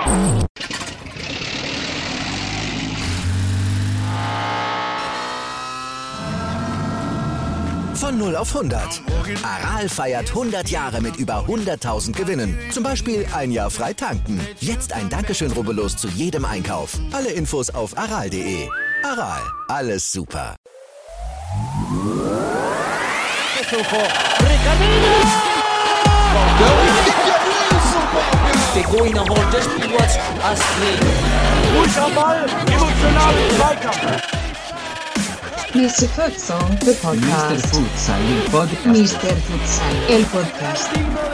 Von 0 auf 100. Aral feiert 100 Jahre mit über 100.000 Gewinnen. Zum Beispiel ein Jahr frei tanken. Jetzt ein Dankeschön, rubbellos zu jedem Einkauf. Alle Infos auf aral.de. Aral, alles super. Begoina holt das Spielwatch als Ruhig am Ball, emotionalen Zweikampf. Mr. Futsal, the podcast. Mr. Futsal, el podcast. Mr. Futsal, el podcast.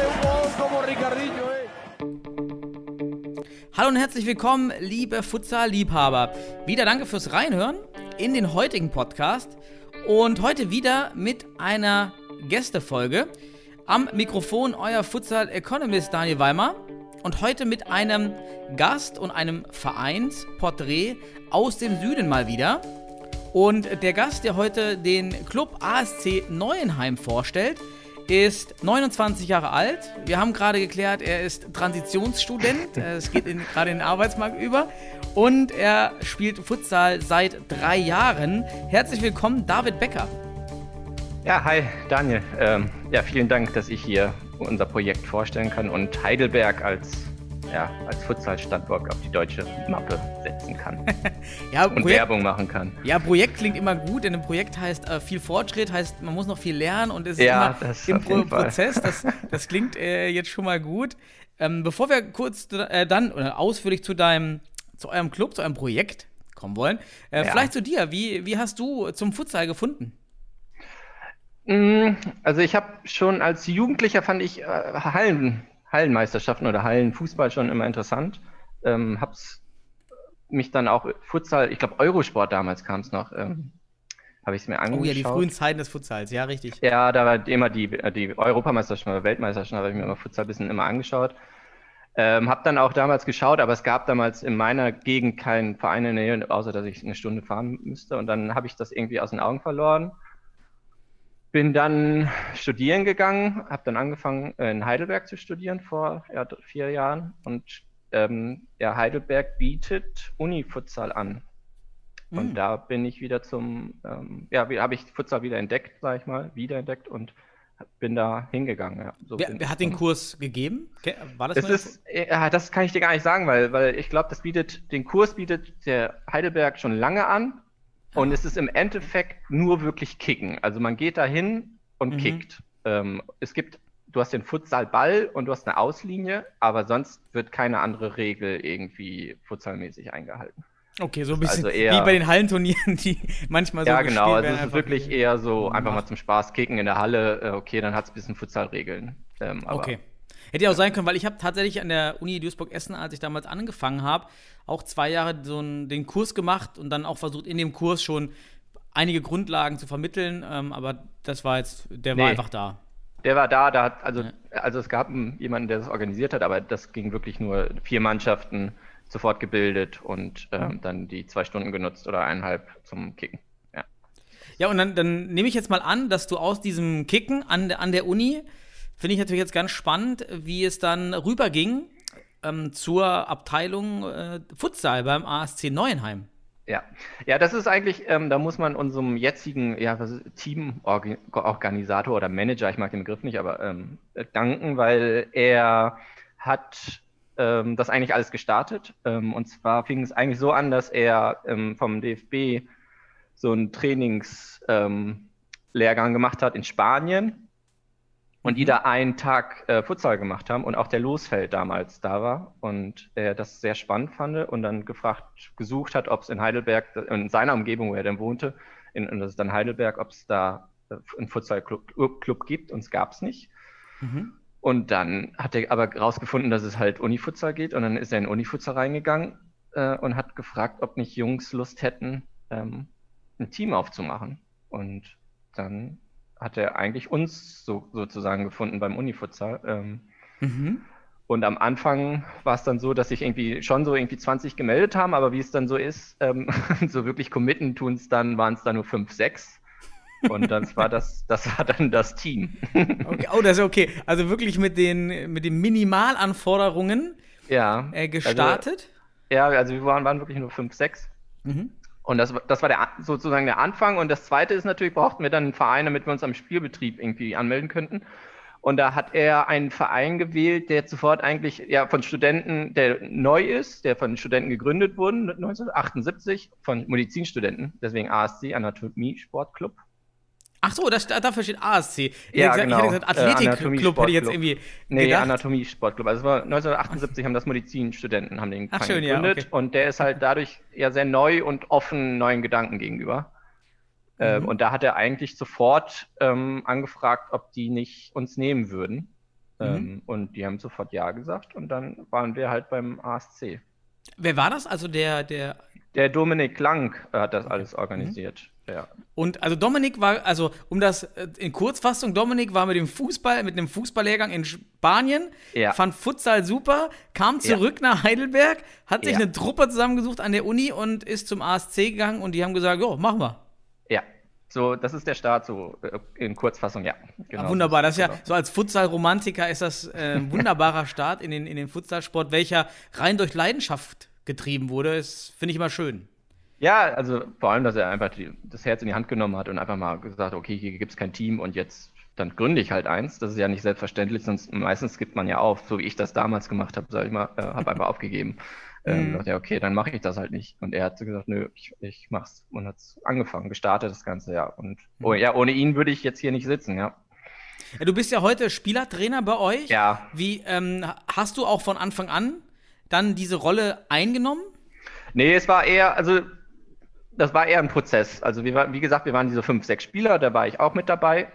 Hallo und herzlich willkommen, liebe Futsal-Liebhaber. Wieder danke fürs Reinhören in den heutigen Podcast. Und heute wieder mit einer Gästefolge. Am Mikrofon euer Futsal-Economist Daniel Weimar. Und heute mit einem Gast und einem Vereinsporträt aus dem Süden mal wieder. Und der Gast, der heute den Club ASC Neuenheim vorstellt, ist 29 Jahre alt. Wir haben gerade geklärt, er ist Transitionsstudent. Es geht gerade in den Arbeitsmarkt über. Und er spielt Futsal seit 3 Jahren. Herzlich willkommen, David Becker. Ja, hi Daniel. Vielen Dank, dass ich hier unser Projekt vorstellen kann und Heidelberg als Futsal-Standort auf die deutsche Mappe setzen kann. Und Werbung machen kann. Ja, Projekt klingt immer gut, denn ein Projekt heißt viel Fortschritt, heißt man muss noch viel lernen und es ist immer im Prozess. Das klingt jetzt schon mal gut. Bevor wir kurz ausführlich zu eurem Club, zu eurem Projekt kommen wollen, vielleicht zu dir. Wie hast du zum Futsal gefunden? Also ich habe schon als Jugendlicher fand ich Hallenmeisterschaften oder Hallenfußball schon immer interessant. Hab's mich dann auch Futsal, ich glaube Eurosport damals kam es noch, habe ich es mir angeschaut. Oh ja, die frühen Zeiten des Futsals, ja richtig. Ja, da war immer die Europameisterschaften oder Weltmeisterschaften, habe ich mir immer Futsal ein bisschen immer angeschaut. Habe dann auch damals geschaut, aber es gab damals in meiner Gegend keinen Verein in der Nähe, außer dass ich eine Stunde fahren müsste. Und dann habe ich das irgendwie aus den Augen verloren. Bin dann studieren gegangen, habe dann angefangen in Heidelberg zu studieren vor 4 Jahren und Heidelberg bietet Uni-Futsal an. Und da bin ich wieder habe ich Futsal wieder entdeckt und bin da hingegangen. Ja. Wer hat den Kurs gegeben? War das das kann ich dir gar nicht sagen, weil ich glaube, den Kurs bietet der Heidelberg schon lange an. Und es ist im Endeffekt nur wirklich Kicken. Also man geht da hin und kickt. Du hast den Futsalball und du hast eine Auslinie, aber sonst wird keine andere Regel irgendwie futsalmäßig eingehalten. Okay, so ein bisschen wie bei den Hallenturnieren, die manchmal so gespielt werden. Ja, genau. Also es ist wirklich eher so einfach mal zum Spaß kicken in der Halle. Okay, dann hat es ein bisschen Futsalregeln. Okay. Hätte ja auch sein können, weil ich habe tatsächlich an der Uni Duisburg-Essen, als ich damals angefangen habe, auch 2 Jahre den Kurs gemacht und dann auch versucht, in dem Kurs schon einige Grundlagen zu vermitteln, aber das war war einfach da. Der war da, also es gab jemanden, der das organisiert hat, aber das ging wirklich nur 4 Mannschaften sofort gebildet und dann die 2 Stunden genutzt oder 1,5 zum Kicken. Ja, und dann nehme ich jetzt mal an, dass du aus diesem Kicken an der Uni, finde ich natürlich jetzt ganz spannend, wie es dann rüberging zur Abteilung Futsal beim ASC Neuenheim. Ja, das ist eigentlich, da muss man unserem jetzigen Teamorganisator oder Manager, ich mag den Begriff nicht, aber danken, weil er hat das eigentlich alles gestartet. Und zwar fing es eigentlich so an, dass er vom DFB so einen Trainingslehrgang gemacht hat in Spanien. Und die da einen Tag Futsal gemacht haben und auch der Losfeld damals da war und er das sehr spannend fand und dann gesucht hat, ob es in Heidelberg, in seiner Umgebung, wo er dann wohnte, und das ist dann Heidelberg, ob es da einen Futsal-Club gibt, und es gab es nicht. Und dann hat er aber rausgefunden, dass es halt Uni-Futsal geht und dann ist er in Uni-Futsal reingegangen und hat gefragt, ob nicht Jungs Lust hätten, ein Team aufzumachen. Und dann hat er eigentlich uns sozusagen gefunden beim Uni-Futsal. Und am Anfang war es dann so, dass sich irgendwie 20 gemeldet haben, aber wie es dann so ist, so wirklich committen waren es dann nur 5, 6. Und das war dann das Team. Okay. Oh, das ist okay. Also wirklich mit den Minimalanforderungen gestartet. Also wir waren wirklich nur 5, 6. Und das war sozusagen der Anfang. Und das Zweite ist natürlich, brauchten wir dann einen Verein, damit wir uns am Spielbetrieb irgendwie anmelden könnten. Und da hat er einen Verein gewählt, der sofort eigentlich von Studenten, der neu ist, der von Studenten gegründet wurde, 1978, von Medizinstudenten, deswegen ASC, Anatomie Sportclub. Ach so, dafür steht ASC. Genau. Ich hätte gesagt, Athletikclub hätte ich jetzt irgendwie gedacht. Anatomie-Sportclub. Also es war 1978 haben das Medizinstudenten den Verein gegründet. Okay. Und der ist halt dadurch sehr neu und offen neuen Gedanken gegenüber. Und da hat er eigentlich sofort angefragt, ob die nicht uns nehmen würden. Und die haben sofort ja gesagt. Und dann waren wir halt beim ASC. Wer war das? Also der Dominik Lang hat das alles organisiert. Ja. Und also Dominik war, also um das in Kurzfassung, Dominik war mit einem Fußballlehrgang in Spanien, fand Futsal super, kam zurück nach Heidelberg, hat sich eine Truppe zusammengesucht an der Uni und ist zum ASC gegangen und die haben gesagt, jo, machen wir. Ja, so, das ist der Start, so in Kurzfassung, genau. Wunderbar, das ist so als Futsal-Romantiker ist das ein wunderbarer Start in den Futsalsport, welcher rein durch Leidenschaft getrieben wurde, das finde ich immer schön. Ja, also vor allem, dass er einfach das Herz in die Hand genommen hat und einfach mal gesagt, okay, hier gibt es kein Team und jetzt dann gründe ich halt eins. Das ist ja nicht selbstverständlich, sonst meistens gibt man ja auf, so wie ich das damals gemacht habe, sag ich mal, habe einfach aufgegeben. Dachte, okay, dann mache ich das halt nicht. Und er hat gesagt, nö, ich mach's. Und hat angefangen, gestartet das Ganze, Und ohne ihn würde ich jetzt hier nicht sitzen, Ja, du bist ja heute Spielertrainer bei euch. Ja. Wie, hast du auch von Anfang an dann diese Rolle eingenommen? Nee, das war eher ein Prozess. Also wie gesagt, wir waren diese 5, 6 Spieler, da war ich auch mit dabei.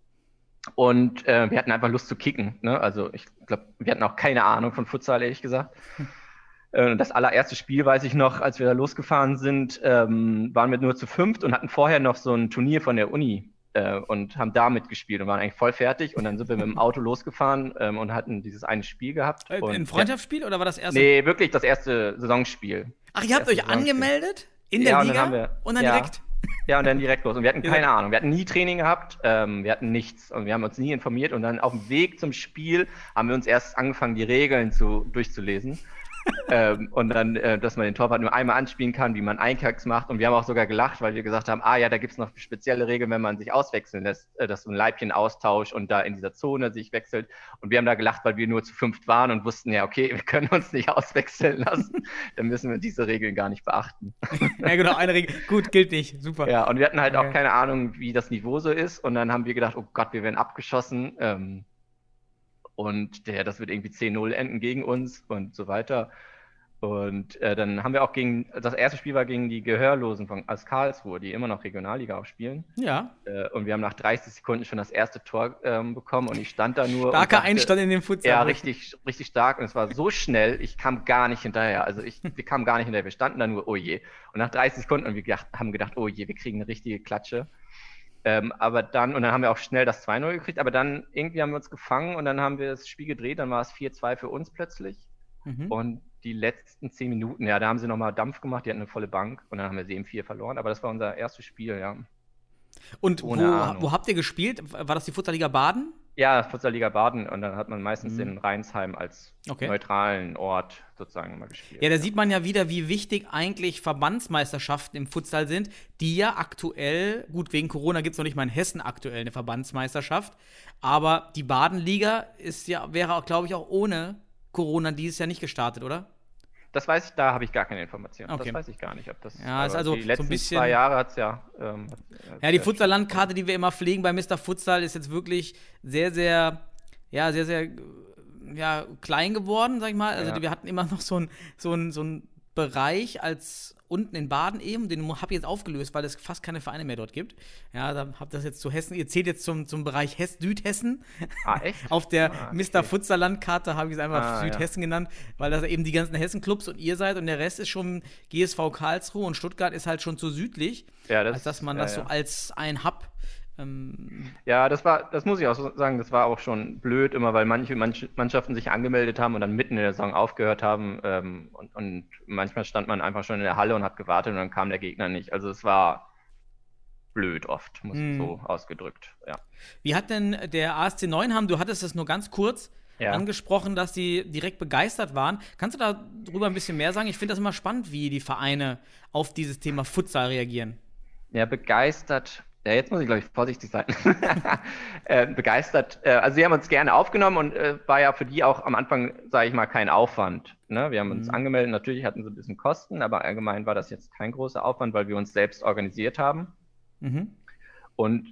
Und wir hatten einfach Lust zu kicken. Ne? Also ich glaube, wir hatten auch keine Ahnung von Futsal, ehrlich gesagt. Das allererste Spiel, weiß ich noch, als wir da losgefahren sind, waren wir nur zu 5 und hatten vorher noch so ein Turnier von der Uni und haben da mitgespielt und waren eigentlich voll fertig. Und dann sind wir mit dem Auto losgefahren und hatten dieses eine Spiel gehabt. Ein Freundschaftsspiel oder war das erste? Nee, wirklich das erste Saisonspiel. Ach, ihr habt euch angemeldet? In der Liga? Und dann direkt? Ja, und dann direkt los. Und wir hatten keine Ahnung. Wir hatten nie Training gehabt. Wir hatten nichts. Und wir haben uns nie informiert. Und dann auf dem Weg zum Spiel haben wir uns erst angefangen, die Regeln durchzulesen. Und dann, dass man den Torwart nur einmal anspielen kann, wie man Einkacks macht. Und wir haben auch sogar gelacht, weil wir gesagt haben, da gibt es noch spezielle Regeln, wenn man sich auswechseln lässt, dass so ein Leibchen-Austausch und da in dieser Zone sich wechselt. Und wir haben da gelacht, weil wir nur zu 5 waren und wussten, okay, wir können uns nicht auswechseln lassen. Dann müssen wir diese Regeln gar nicht beachten. Ja, genau, eine Regel. Gut, gilt nicht. Super. Ja, und wir hatten halt auch keine Ahnung, wie das Niveau so ist. Und dann haben wir gedacht, oh Gott, wir werden abgeschossen. Und das wird irgendwie 10-0 enden gegen uns und so weiter. Und dann haben wir auch das erste Spiel war gegen die Gehörlosen aus Karlsruhe, die immer noch Regionalliga auch spielen. Ja. Und wir haben nach 30 Sekunden schon das erste Tor bekommen und ich stand da nur. Starker Einstand in den Futsal. Ja, richtig, richtig stark. Und es war so schnell, ich kam gar nicht hinterher. Also wir kamen gar nicht hinterher. Wir standen da nur, oh je. Und nach 30 Sekunden und wir haben gedacht, oh je, wir kriegen eine richtige Klatsche. Aber dann haben wir auch schnell das 2-0 gekriegt, aber dann irgendwie haben wir uns gefangen und dann haben wir das Spiel gedreht, dann war es 4-2 für uns plötzlich. Und die letzten 10 Minuten, da haben sie nochmal Dampf gemacht, die hatten eine volle Bank und dann haben wir 7-4 verloren, aber das war unser erstes Spiel, ja. Und wo habt ihr gespielt? War das die Futsalliga Baden? Ja, Futsalliga Baden und dann hat man meistens in Rheinsheim als neutralen Ort sozusagen mal gespielt. Ja, da sieht man ja wieder, wie wichtig eigentlich Verbandsmeisterschaften im Futsal sind, die ja aktuell, gut, wegen Corona gibt es noch nicht mal in Hessen aktuell eine Verbandsmeisterschaft, aber die Badenliga wäre auch, glaube ich, auch ohne Corona dieses Jahr nicht gestartet, oder? Das weiß ich, da habe ich gar keine Informationen. Okay. Das weiß ich gar nicht, ob das. Ja, ist also die letzten so ein bisschen, 2 Jahre hat es die Futsal-Landkarte, die wir immer pflegen bei Mr. Futsal, ist jetzt wirklich sehr, sehr klein geworden, sag ich mal. Also wir hatten immer noch so einen Bereich als unten in Baden eben, den habe ich jetzt aufgelöst, weil es fast keine Vereine mehr dort gibt. Ja, da habt das jetzt zu Hessen, ihr zählt jetzt zum Bereich Südhessen. Echt? Auf der Mr. Futsal-Landkarte habe ich es einfach Südhessen genannt, weil das eben die ganzen Hessen-Clubs und ihr seid und der Rest ist schon GSV Karlsruhe und Stuttgart ist halt schon zu südlich, als dass man das so als ein Hub. Ja, das muss ich auch so sagen, das war auch schon blöd immer, weil manche Mannschaften sich angemeldet haben und dann mitten in der Saison aufgehört haben und manchmal stand man einfach schon in der Halle und hat gewartet und dann kam der Gegner nicht. Also es war blöd oft, so ausgedrückt, ja. Wie hat denn der ASC Neuenham, du hattest das nur ganz kurz angesprochen, dass sie direkt begeistert waren. Kannst du darüber ein bisschen mehr sagen? Ich finde das immer spannend, wie die Vereine auf dieses Thema Futsal reagieren. Ja, begeistert. Ja, jetzt muss ich, glaube ich, vorsichtig sein. Begeistert. Also sie haben uns gerne aufgenommen und war ja für die auch am Anfang, sage ich mal, kein Aufwand. Ne? Wir haben uns angemeldet, natürlich hatten sie ein bisschen Kosten, aber allgemein war das jetzt kein großer Aufwand, weil wir uns selbst organisiert haben. Und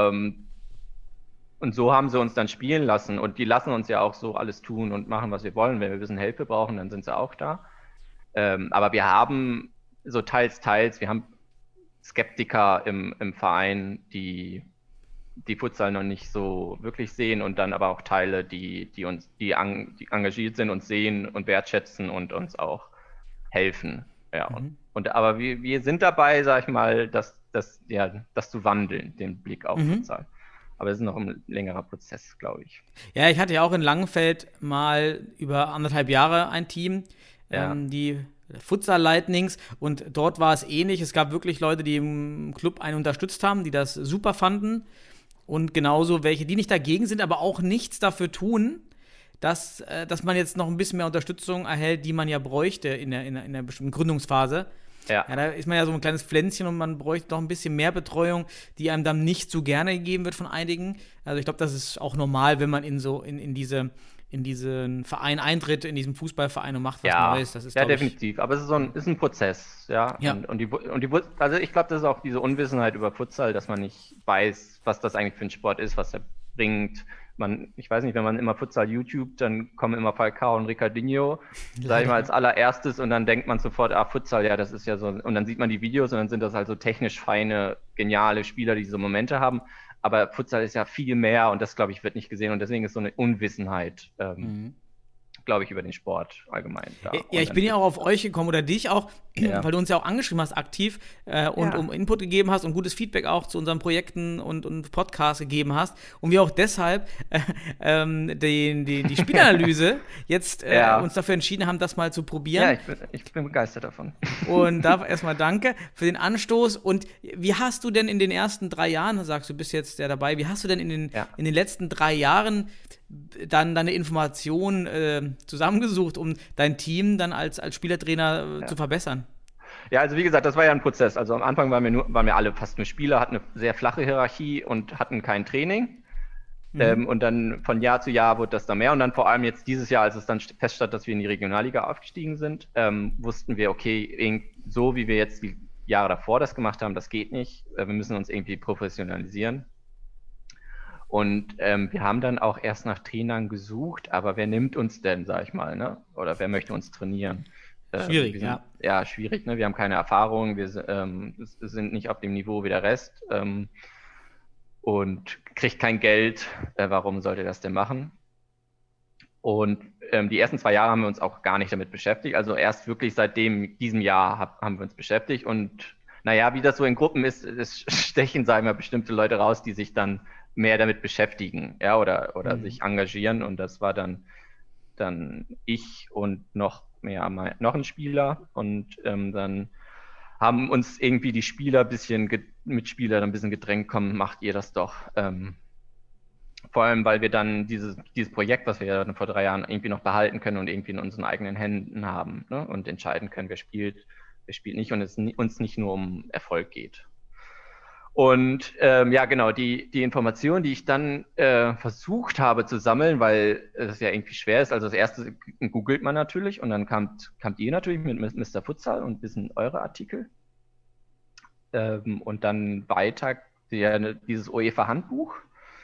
so haben sie uns dann spielen lassen. Und die lassen uns ja auch so alles tun und machen, was wir wollen. Wenn wir ein bisschen Hilfe brauchen, dann sind sie auch da. Aber wir haben so teils, wir haben Skeptiker im Verein, die Futsal noch nicht so wirklich sehen und dann aber auch Teile, die engagiert sind und sehen und wertschätzen und uns auch helfen. Ja. Aber wir sind dabei, sag ich mal, das zu wandeln, den Blick auf Futsal. Aber es ist noch ein längerer Prozess, glaube ich. Ja, ich hatte ja auch in Langenfeld mal über 1,5 Jahre ein Team, die Futsal Lightnings, und dort war es ähnlich. Es gab wirklich Leute, die im Club einen unterstützt haben, die das super fanden, und genauso welche, die nicht dagegen sind, aber auch nichts dafür tun, dass man jetzt noch ein bisschen mehr Unterstützung erhält, die man ja bräuchte in der bestimmten Gründungsphase. Ja, da ist man ja so ein kleines Pflänzchen und man bräuchte noch ein bisschen mehr Betreuung, die einem dann nicht so gerne gegeben wird von einigen. Also ich glaube, das ist auch normal, wenn man in diesen Verein eintritt, in diesem Fußballverein, und macht was Neues. Das ist, definitiv. Aber es ist ein Prozess, ja. Also ich glaube, das ist auch diese Unwissenheit über Futsal, dass man nicht weiß, was das eigentlich für ein Sport ist, was er bringt. Ich weiß nicht, wenn man immer Futsal YouTube, dann kommen immer Falcao und Ricardinho, sag ich mal, als allererstes, und dann denkt man sofort, Futsal, ja, das ist ja so, und dann sieht man die Videos und dann sind das halt so technisch feine, geniale Spieler, die diese Momente haben. Aber Futsal ist ja viel mehr, und das, glaube ich, wird nicht gesehen, und deswegen ist so eine Unwissenheit, glaube ich, über den Sport allgemein da. Ja, ich bin ja auch auf euch gekommen, oder dich auch, weil du uns ja auch angeschrieben hast, aktiv, und um Input gegeben hast und gutes Feedback auch zu unseren Projekten und Podcasts gegeben hast, und wir auch deshalb die Spielanalyse jetzt uns dafür entschieden haben, das mal zu probieren. Ja, ich bin begeistert davon. Und da erstmal danke für den Anstoß. Und wie hast du denn in den ersten 3 Jahren, sagst du, bist jetzt dabei, wie hast du denn in den letzten 3 Jahren dann deine Informationen zusammengesucht, um dein Team dann als Spielertrainer zu verbessern? Ja, also wie gesagt, das war ja ein Prozess. Also am Anfang waren wir alle fast nur Spieler, hatten eine sehr flache Hierarchie und hatten kein Training. Und dann von Jahr zu Jahr wurde das dann mehr. Und dann vor allem jetzt dieses Jahr, als es dann feststand, dass wir in die Regionalliga aufgestiegen sind, wussten wir, okay, so wie wir jetzt die Jahre davor das gemacht haben, das geht nicht. Wir müssen uns irgendwie professionalisieren. Und wir haben dann auch erst nach Trainern gesucht, aber wer nimmt uns denn, sag ich mal, ne? Oder wer möchte uns trainieren? Schwierig, Ja, schwierig, ne? Wir haben keine Erfahrung, wir sind nicht auf dem Niveau wie der Rest und kriegt kein Geld. Warum sollte das denn machen? Und die ersten 2 Jahre haben wir uns auch gar nicht damit beschäftigt. Also erst wirklich seit diesem Jahr haben wir uns beschäftigt. Und naja, wie das so in Gruppen ist, es stechen, sagen wir, bestimmte Leute raus, die sich dann mehr damit beschäftigen, ja, oder sich engagieren, und das war dann ich und noch ein Spieler, und dann haben uns irgendwie die Spieler Mitspieler ein bisschen gedrängt, komm, macht ihr das doch. Vor allem, weil wir dann dieses Projekt, was wir ja vor 3 Jahren irgendwie noch behalten können und irgendwie in unseren eigenen Händen haben, ne, und entscheiden können, wer spielt nicht, und es uns nicht nur um Erfolg geht. Und genau, die Informationen, die ich dann versucht habe zu sammeln, weil es ja irgendwie schwer ist, also das erste googelt man natürlich, und dann kamt ihr natürlich mit Mr. Futsal und ein bisschen eure Artikel. Und dann weiter dieses UEFA-Handbuch.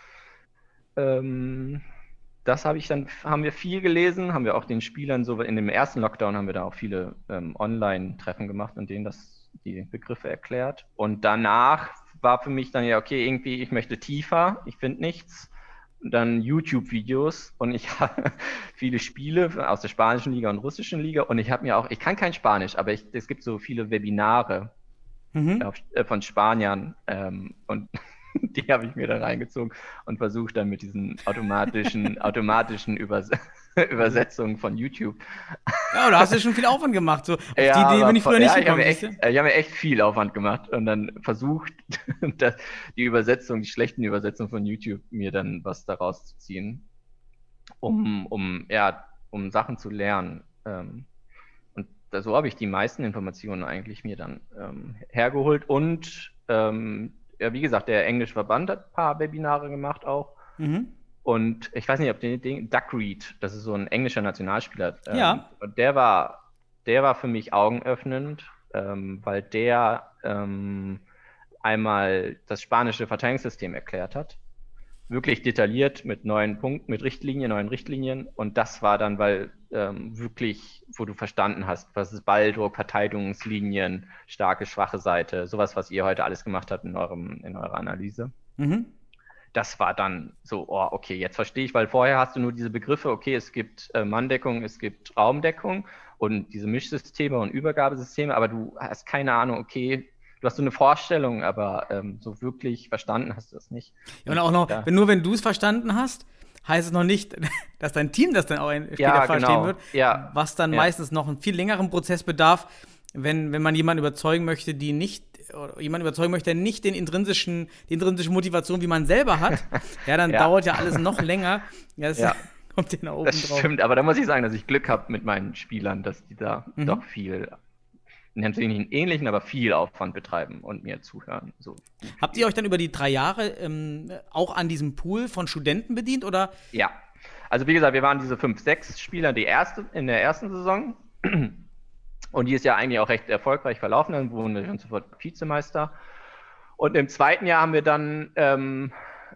Das haben wir viel gelesen, haben wir auch den Spielern so, in dem ersten Lockdown haben wir da auch viele Online-Treffen gemacht, in denen die Begriffe erklärt. Und danach war für mich dann ja, okay, irgendwie, ich möchte tiefer, ich finde nichts. Und dann YouTube-Videos, und ich habe viele Spiele aus der spanischen Liga und russischen Liga, und ich kann kein Spanisch, aber es gibt so viele Webinare von Spaniern, und die habe ich mir dann reingezogen und versucht dann mit diesen automatischen Übersetzungen von YouTube. Ja, da hast du schon viel Aufwand gemacht. So. Auf die Idee bin ich früher nicht gekommen. Ich habe mir echt viel Aufwand gemacht und dann versucht, die schlechten Übersetzungen von YouTube, mir dann was daraus zu ziehen. um Sachen zu lernen. Und so habe ich die meisten Informationen eigentlich mir dann hergeholt. Und wie gesagt, der englische Verband hat ein paar Webinare gemacht auch. Und ich weiß nicht, ob Duck Reed, das ist so ein englischer Nationalspieler. Und der war für mich augenöffnend, weil der einmal das spanische Verteidigungssystem erklärt hat. Wirklich detailliert mit neuen Richtlinien. Und das war dann, weil wirklich, wo du verstanden hast, was ist Balldruck, Verteidigungslinien, starke, schwache Seite, sowas, was ihr heute alles gemacht habt in eurer Analyse. Das war dann so, okay, jetzt verstehe ich, weil vorher hast du nur diese Begriffe, okay, es gibt Manndeckung, es gibt Raumdeckung und diese Mischsysteme und Übergabesysteme, aber du hast keine Ahnung, okay, du hast so eine Vorstellung, aber so wirklich verstanden hast du das nicht. Ja, und auch noch, wenn du es verstanden hast, heißt es noch nicht, dass dein Team das dann auch später verstehen wird, was dann meistens noch einen viel längeren Prozess bedarf, wenn man jemanden überzeugen möchte, der nicht die intrinsische Motivation, wie man selber hat, dann dauert ja alles noch länger. Das kommt hier nach oben drauf. Das stimmt, aber da muss ich sagen, dass ich Glück habe mit meinen Spielern, dass die da doch viel, natürlich nicht einen ähnlichen, aber viel Aufwand betreiben und mir zuhören. So. Habt ihr euch dann über die 3 Jahre auch an diesem Pool von Studenten bedient, oder? Ja, also wie gesagt, wir waren diese 5, 6 Spieler in der ersten Saison. Und die ist ja eigentlich auch recht erfolgreich verlaufen, dann wurden wir schon sofort Vizemeister. Und im zweiten Jahr haben wir dann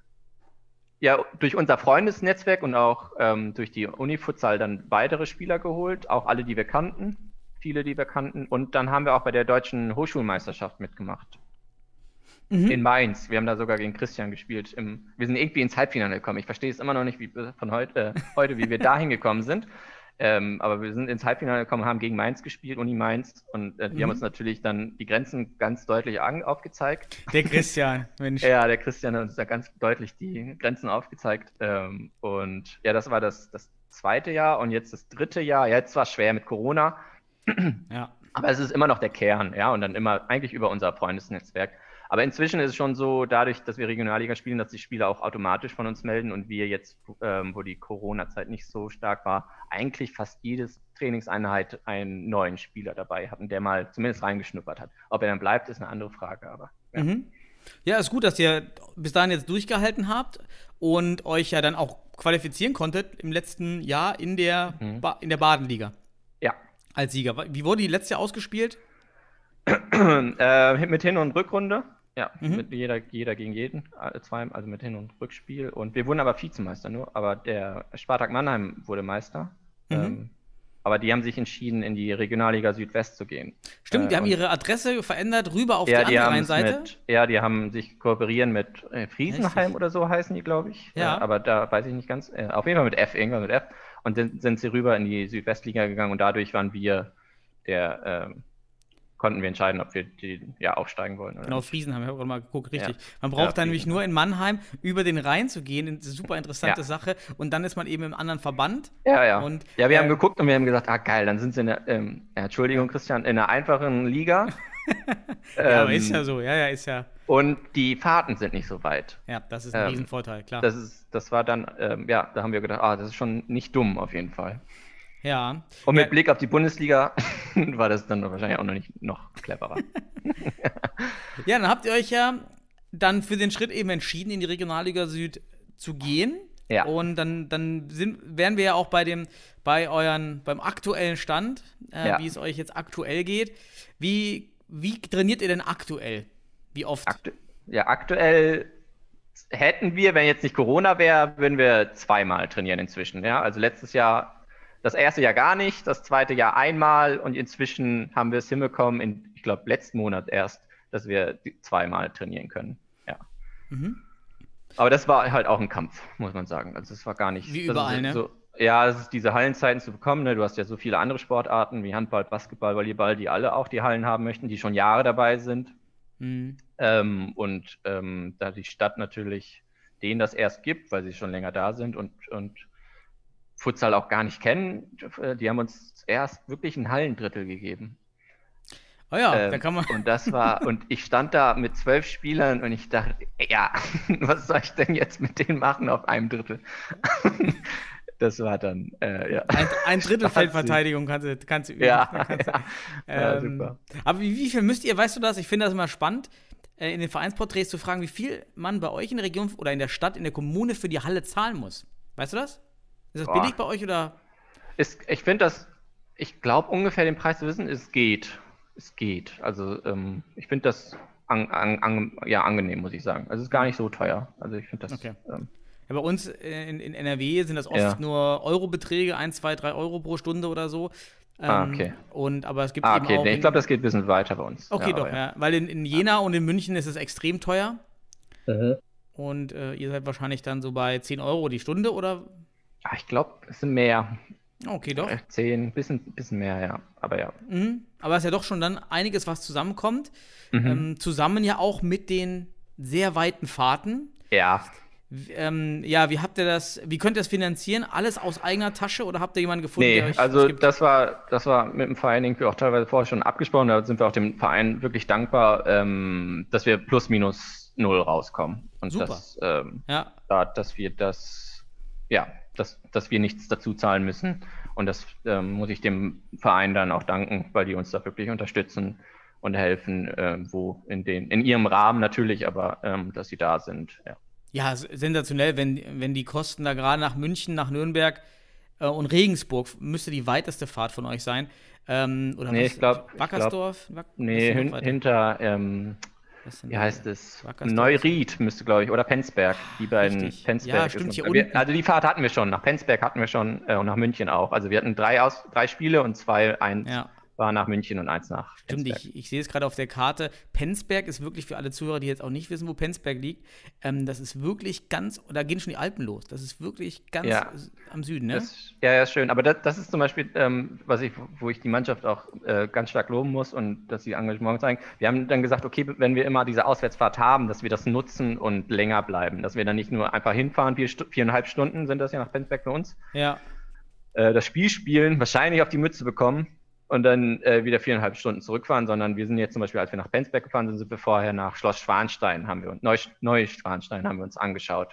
durch unser Freundesnetzwerk und auch durch die Uni-Futsal dann weitere Spieler geholt, auch alle, die wir kannten, viele, die wir kannten. Und dann haben wir auch bei der Deutschen Hochschulmeisterschaft mitgemacht. In Mainz. Wir haben da sogar gegen Christian gespielt. Wir sind irgendwie ins Halbfinale gekommen. Ich verstehe es immer noch nicht wie wir da hingekommen sind. Aber wir sind ins Halbfinale gekommen, haben gegen Mainz gespielt, Uni Mainz. Und die haben uns natürlich dann die Grenzen ganz deutlich aufgezeigt. Der Christian, Mensch. Ja, der Christian hat uns da ganz deutlich die Grenzen aufgezeigt. Und ja, das war das zweite Jahr. Und jetzt das dritte Jahr. Ja, jetzt war es schwer mit Corona. Ja. Aber es ist immer noch der Kern, ja. Und dann immer eigentlich über unser Freundesnetzwerk. Aber inzwischen ist es schon so, dadurch, dass wir Regionalliga spielen, dass die Spieler auch automatisch von uns melden und wir jetzt, wo die Corona-Zeit nicht so stark war, eigentlich fast jedes Trainingseinheit einen neuen Spieler dabei hatten, der mal zumindest reingeschnuppert hat. Ob er dann bleibt, ist eine andere Frage, aber ja. Ja, ist gut, dass ihr bis dahin jetzt durchgehalten habt und euch ja dann auch qualifizieren konntet im letzten Jahr in der Badenliga. Ja. Als Sieger. Wie wurde die letzte Jahr ausgespielt? Mit Hin- und Rückrunde. Ja, mit jeder gegen jeden, also mit Hin- und Rückspiel. Und wir wurden aber Vizemeister nur, aber der Spartak Mannheim wurde Meister. Aber die haben sich entschieden, in die Regionalliga Südwest zu gehen. Stimmt, die haben ihre Adresse verändert, rüber auf die andere Rheinseite. Die haben sich kooperieren mit Friesenheim oder so heißen die, glaube ich. Ja. Aber da weiß ich nicht ganz. Auf jeden Fall irgendwann mit F. Und dann sind sie rüber in die Südwestliga gegangen und dadurch waren wir konnten wir entscheiden, ob wir aufsteigen wollen. Oder genau, Friesenheim, ich habe gerade mal geguckt, richtig. Ja. Man braucht dann nämlich nur in Mannheim über den Rhein zu gehen, eine super interessante Sache. Und dann ist man eben im anderen Verband. Ja. Und, wir haben geguckt und wir haben gesagt, geil, dann sind sie in der, Entschuldigung, Christian, in einer einfachen Liga. Ja, aber ist ja so, ist ja. Und die Fahrten sind nicht so weit. Ja, das ist ein Riesenvorteil, klar. Das war dann, da haben wir gedacht, das ist schon nicht dumm auf jeden Fall. Ja. Und mit Blick auf die Bundesliga war das dann wahrscheinlich auch noch cleverer. Ja, dann habt ihr euch ja dann für den Schritt eben entschieden, in die Regionalliga Süd zu gehen. Ja. Und dann wären wir ja auch beim aktuellen Stand, wie es euch jetzt aktuell geht. Wie trainiert ihr denn aktuell? Wie oft? Aktuell hätten wir, wenn jetzt nicht Corona wäre, würden wir 2-mal trainieren inzwischen. Ja? Also letztes Jahr das erste Jahr gar nicht, das zweite Jahr einmal und inzwischen haben wir es hinbekommen, ich glaube, letzten Monat erst, dass wir 2-mal trainieren können. Ja. Aber das war halt auch ein Kampf, muss man sagen. Also es war gar nicht... Wie überall, ne? So, es ist diese Hallenzeiten zu bekommen. Ne? Du hast ja so viele andere Sportarten wie Handball, Basketball, Volleyball, die alle auch die Hallen haben möchten, die schon Jahre dabei sind. Da die Stadt natürlich denen das erst gibt, weil sie schon länger da sind und Futsal auch gar nicht kennen, die haben uns erst wirklich ein Hallendrittel gegeben. Oh ja, da kann man... Und ich stand da mit 12 Spielern und ich dachte, was soll ich denn jetzt mit denen machen auf einem Drittel? Das war dann, ja. Ein Drittel Feldverteidigung kannst du üben. Ja, Ja, super. Aber wie viel müsst ihr, weißt du das? Ich finde das immer spannend, in den Vereinsporträts zu fragen, wie viel man bei euch in der Region oder in der Stadt, in der Kommune für die Halle zahlen muss. Weißt du das? Ist das billig bei euch oder? Ich finde das, ich glaube ungefähr den Preis zu wissen, es geht. Es geht. Also ich finde das angenehm, muss ich sagen. Also es ist gar nicht so teuer. Also ich finde das. Okay. Ja, bei uns in NRW sind das oft nur Eurobeträge, 1, 2, 3 Euro pro Stunde oder so. Okay. Aber es gibt eben auch. Nee, ich glaube, das geht ein bisschen weiter bei uns. Okay, doch, ja. Weil in Jena und in München ist es extrem teuer. Und ihr seid wahrscheinlich dann so bei 10 Euro die Stunde, oder? Ja, ich glaube, es sind mehr. Okay, doch. 10, bisschen mehr, ja. Aber ja. Aber es ist ja doch schon dann einiges, was zusammenkommt. Zusammen ja auch mit den sehr weiten Fahrten. Ja. Wie habt ihr das, wie könnt ihr das finanzieren? Alles aus eigener Tasche oder habt ihr jemanden gefunden, Nee, der euch also gibt? das war mit dem Verein irgendwie auch teilweise vorher schon abgesprochen. Da sind wir auch dem Verein wirklich dankbar, dass wir plus minus 0 rauskommen. Und Super. dass wir nichts dazu zahlen müssen. Und das muss ich dem Verein dann auch danken, weil die uns da wirklich unterstützen und helfen, in ihrem Rahmen natürlich, aber dass sie da sind. Ja. Ja, sensationell, wenn die Kosten da gerade nach München, nach Nürnberg und Regensburg müsste die weiteste Fahrt von euch sein. Oder Nee, ich glaube. Wackersdorf? Hinter, wie heißt es? Neuried müsste, glaube ich, oder Penzberg. Die beiden. Richtig. Penzberg Ja, stimmt, hier unten. Also die Fahrt hatten wir schon. Nach Penzberg hatten wir schon und nach München auch. Also wir hatten 3 Spiele und 2, eins war nach München und 1 nach Stimmt, Penzberg. ich sehe es gerade auf der Karte. Penzberg ist wirklich für alle Zuhörer, die jetzt auch nicht wissen, wo Penzberg liegt, das ist wirklich da gehen schon die Alpen los. Das ist wirklich ganz am Süden, ne? Ja, ist schön. Aber das ist zum Beispiel, wo ich die Mannschaft auch ganz stark loben muss und dass sie Engagement zeigen. Wir haben dann gesagt, okay, wenn wir immer diese Auswärtsfahrt haben, dass wir das nutzen und länger bleiben. Dass wir dann nicht nur einfach hinfahren, 4,5 Stunden sind das ja nach Penzberg für uns. Ja. Das Spiel spielen, wahrscheinlich auf die Mütze bekommen und dann wieder 4,5 Stunden zurückfahren, sondern wir sind jetzt zum Beispiel, als wir nach Penzberg gefahren sind, sind wir vorher nach Schloss Schwanstein, Neuschwanstein haben wir uns angeschaut.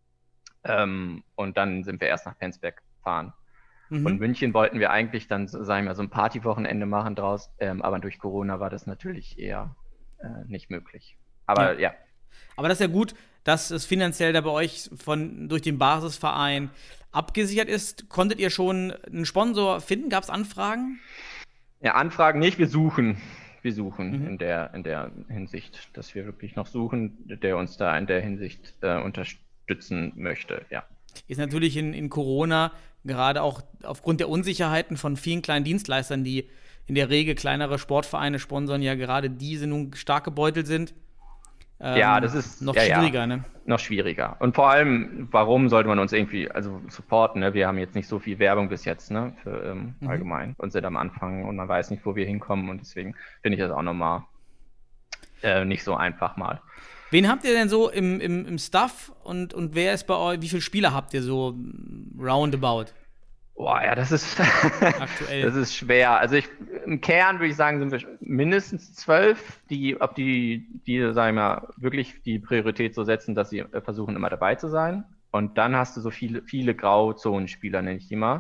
Und dann sind wir erst nach Penzberg gefahren. Und München wollten wir eigentlich dann, sagen wir, so ein Partywochenende machen draus, aber durch Corona war das natürlich eher nicht möglich. Aber ja. Aber das ist ja gut, dass es finanziell da bei euch durch den Basisverein abgesichert ist. Konntet ihr schon einen Sponsor finden? Gab es Anfragen? Ja, Anfragen nicht, wir suchen in der Hinsicht, dass wir wirklich noch suchen, der uns da in der Hinsicht unterstützen möchte, ja. Ist natürlich in Corona, gerade auch aufgrund der Unsicherheiten von vielen kleinen Dienstleistern, die in der Regel kleinere Sportvereine sponsern, ja gerade diese nun stark gebeutelt sind. Das ist noch schwieriger, ne? Noch schwieriger. Und vor allem, warum sollte man uns irgendwie supporten? Ne? Wir haben jetzt nicht so viel Werbung bis jetzt, ne? Für allgemein und sind am Anfang und man weiß nicht, wo wir hinkommen und deswegen finde ich das auch nochmal nicht so einfach mal. Wen habt ihr denn so im Staff und wer ist bei euch? Wie viele Spieler habt ihr so roundabow? Boah, ja, das ist aktuell. Das ist schwer. Also im Kern würde ich sagen, sind wir mindestens 12, die sagen wir mal, wirklich die Priorität so setzen, dass sie versuchen, immer dabei zu sein. Und dann hast du so viele Grauzonenspieler, nenne ich die mal,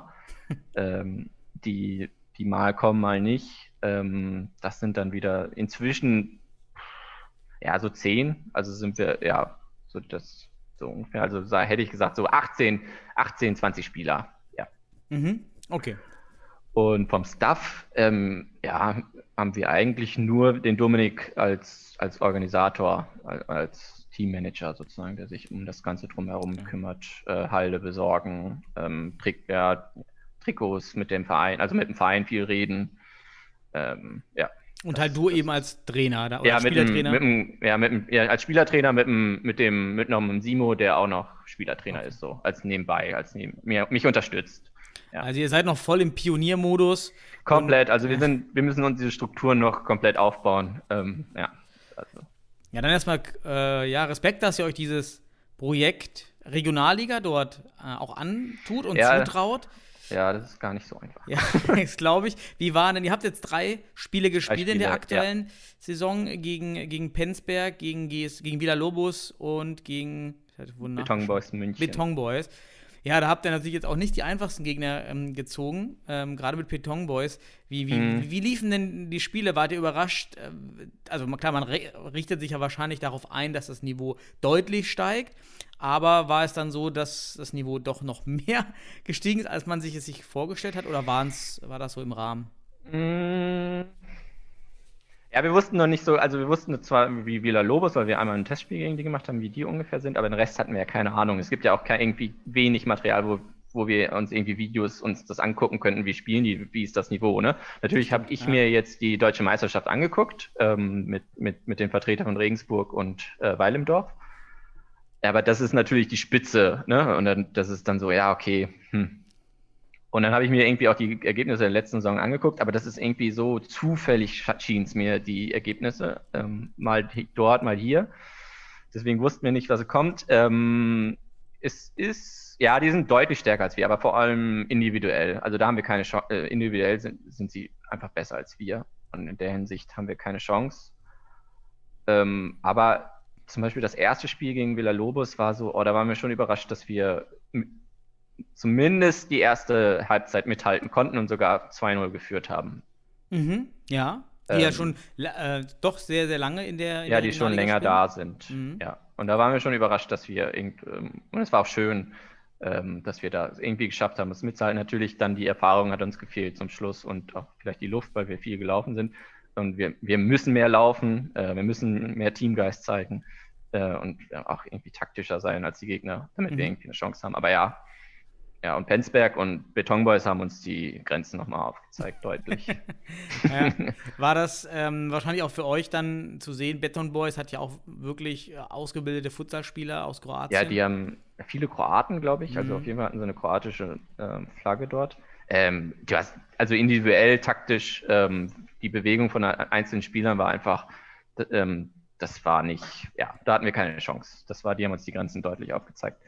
die mal kommen, mal nicht. Das sind dann wieder inzwischen so 10. Also sind wir so ungefähr. Also hätte ich gesagt so 18, 20 Spieler. Okay. Und vom Staff, haben wir eigentlich nur den Dominik als Organisator, als Teammanager sozusagen, der sich um das Ganze drumherum kümmert, Halde besorgen, Trikots mit dem Verein, also mit dem Verein viel reden, Und halt du eben als Trainer oder als Spielertrainer? Als Spielertrainer mit noch einem Simo, der auch noch Spielertrainer ist, so als nebenbei, mich unterstützt. Ja. Also ihr seid noch voll im Pioniermodus. Komplett, also wir müssen uns diese Strukturen noch komplett aufbauen. Ja, dann erstmal Respekt, dass ihr euch dieses Projekt Regionalliga dort auch antut und zutraut. Ja, das ist gar nicht so einfach. Ja, das glaube ich. Wie war denn, ihr habt jetzt 3 Spiele gespielt in der aktuellen Saison gegen Penzberg, gegen Villalobos und gegen Beton Boys München. Beton Boys. Ja, da habt ihr natürlich jetzt auch nicht die einfachsten Gegner gezogen, gerade mit Beton Boys. Wie liefen denn die Spiele? Wart ihr überrascht? Also klar, man richtet sich ja wahrscheinlich darauf ein, dass das Niveau deutlich steigt, aber war es dann so, dass das Niveau doch noch mehr gestiegen ist, als man sich es vorgestellt hat, oder war das so im Rahmen? Ja, wir wussten noch nicht so, also wir wussten zwar wie Villa-Lobos, weil wir einmal ein Testspiel gegen die gemacht haben, wie die ungefähr sind, aber den Rest hatten wir ja keine Ahnung. Es gibt ja auch irgendwie wenig Material, wo wir uns irgendwie Videos uns das angucken könnten, wie spielen die, wie ist das Niveau, ne? Natürlich habe ich mir jetzt die Deutsche Meisterschaft angeguckt, mit den Vertretern von Regensburg und Weil im Dorf. Aber das ist natürlich die Spitze, ne? Und dann, das ist dann so, ja, okay, Und dann habe ich mir irgendwie auch die Ergebnisse der letzten Saison angeguckt, aber das ist irgendwie so zufällig, schien es mir, die Ergebnisse. Mal dort, mal hier. Deswegen wussten wir nicht, was kommt. Es ist, ja, die sind deutlich stärker als wir, aber vor allem individuell. Also da haben wir keine Chance. Individuell sind sie einfach besser als wir. Und in der Hinsicht haben wir keine Chance. Aber zum Beispiel das erste Spiel gegen Villa-Lobos war so, da waren wir schon überrascht, dass wir zumindest die erste Halbzeit mithalten konnten und sogar 2-0 geführt haben. Mhm, ja. Die ja schon doch sehr, sehr lange in der Ja, die schon länger da sind. Mhm. Ja. Und da waren wir schon überrascht, dass wir und es war auch schön, dass wir da irgendwie geschafft haben, es mitzuhalten. Natürlich dann die Erfahrung hat uns gefehlt zum Schluss und auch vielleicht die Luft, weil wir viel gelaufen sind. Und wir müssen mehr laufen, wir müssen mehr Teamgeist zeigen und auch irgendwie taktischer sein als die Gegner, damit wir irgendwie eine Chance haben. Aber ja, und Penzberg und Beton Boys haben uns die Grenzen nochmal aufgezeigt, deutlich. Ja. War das wahrscheinlich auch für euch dann zu sehen? Beton Boys hat ja auch wirklich ausgebildete Futsalspieler aus Kroatien. Ja, die haben viele Kroaten, glaube ich. Also auf jeden Fall hatten sie eine kroatische Flagge dort. Also individuell, taktisch, die Bewegung von einzelnen Spielern war einfach, das war nicht, ja, da hatten wir keine Chance. Die haben uns die Grenzen deutlich aufgezeigt.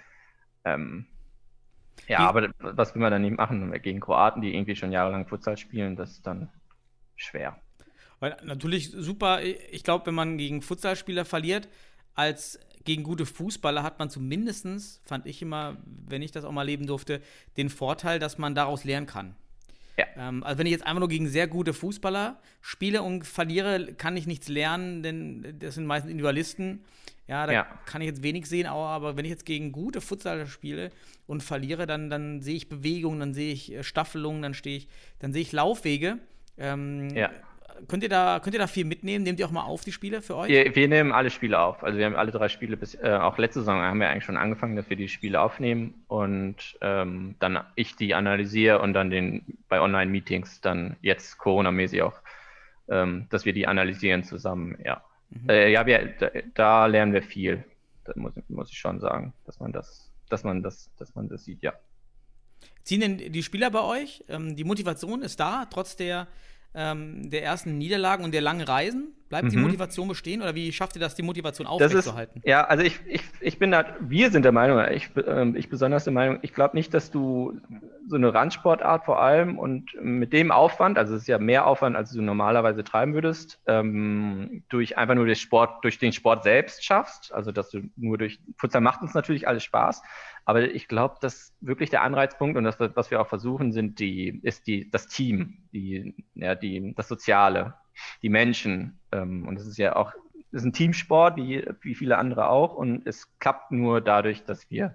Ja, aber was will man dann nicht machen gegen Kroaten, die irgendwie schon jahrelang Futsal spielen, das ist dann schwer. Weil natürlich super, ich glaube, wenn man gegen Futsalspieler verliert, als gegen gute Fußballer hat man zumindest, fand ich immer, wenn ich das auch mal leben durfte, den Vorteil, dass man daraus lernen kann. Ja. Also wenn ich jetzt einfach nur gegen sehr gute Fußballer spiele und verliere, kann ich nichts lernen, denn das sind meistens Individualisten. Ja, da kann ich jetzt wenig sehen, aber wenn ich jetzt gegen gute Futsaler spiele und verliere, dann sehe ich Bewegungen, dann sehe ich Staffelungen, dann sehe ich Laufwege. Könnt ihr da viel mitnehmen? Nehmt ihr auch mal auf die Spiele für euch? Wir nehmen alle Spiele auf. Also wir haben alle 3 Spiele auch letzte Saison haben wir eigentlich schon angefangen, dass wir die Spiele aufnehmen und dann ich die analysiere und dann bei Online-Meetings dann jetzt Corona-mäßig auch, dass wir die analysieren zusammen, ja. Da lernen wir viel. Das muss ich schon sagen, dass man das sieht, ja. Ziehen denn die Spieler bei euch? Die Motivation ist da, trotz der ersten Niederlagen und der langen Reisen? Bleibt die Motivation bestehen oder wie schafft ihr das, die Motivation aufrechtzuerhalten? Ja, also wir sind der Meinung, ich besonders der Meinung, ich glaube nicht, dass du so eine Randsportart vor allem und mit dem Aufwand, also es ist ja mehr Aufwand, als du normalerweise treiben würdest, durch den Sport selbst schaffst, also dass du nur durch Futsal macht uns natürlich alles Spaß, aber ich glaube, dass wirklich der Anreizpunkt und das, was wir auch versuchen, ist das Team, das Soziale, die Menschen. Und es ist ja auch, es ist ein Teamsport, wie viele andere auch. Und es klappt nur dadurch, dass wir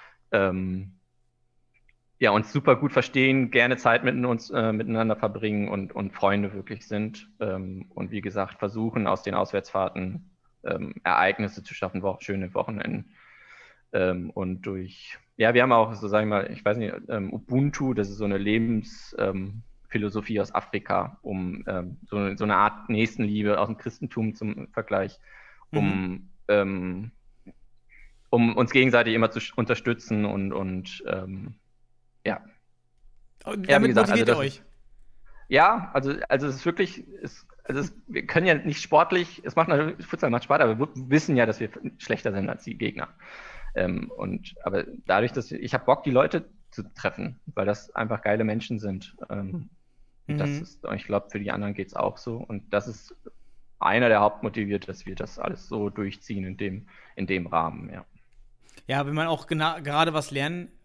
uns super gut verstehen, gerne Zeit miteinander verbringen und Freunde wirklich sind. Und wie gesagt, versuchen aus den Auswärtsfahrten Ereignisse zu schaffen, schöne Wochenenden. Und wir haben auch, so sagen wir mal, ich weiß nicht, Ubuntu, das ist so eine Lebensphilosophie aus Afrika, um so eine Art Nächstenliebe aus dem Christentum zum Vergleich, um uns gegenseitig immer zu unterstützen und damit motiviert ihr euch? Ja, also es ist wirklich, wir können ja nicht sportlich, Futsal macht Spaß, aber wir wissen ja, dass wir schlechter sind als die Gegner. Aber dadurch, dass ich habe Bock, die Leute zu treffen, weil das einfach geile Menschen sind. Das ist, ich glaube, für die anderen geht es auch so. Und das ist einer der Hauptmotiviert, dass wir das alles so durchziehen in dem Rahmen, ja. Ja, wenn man auch gerade was lernen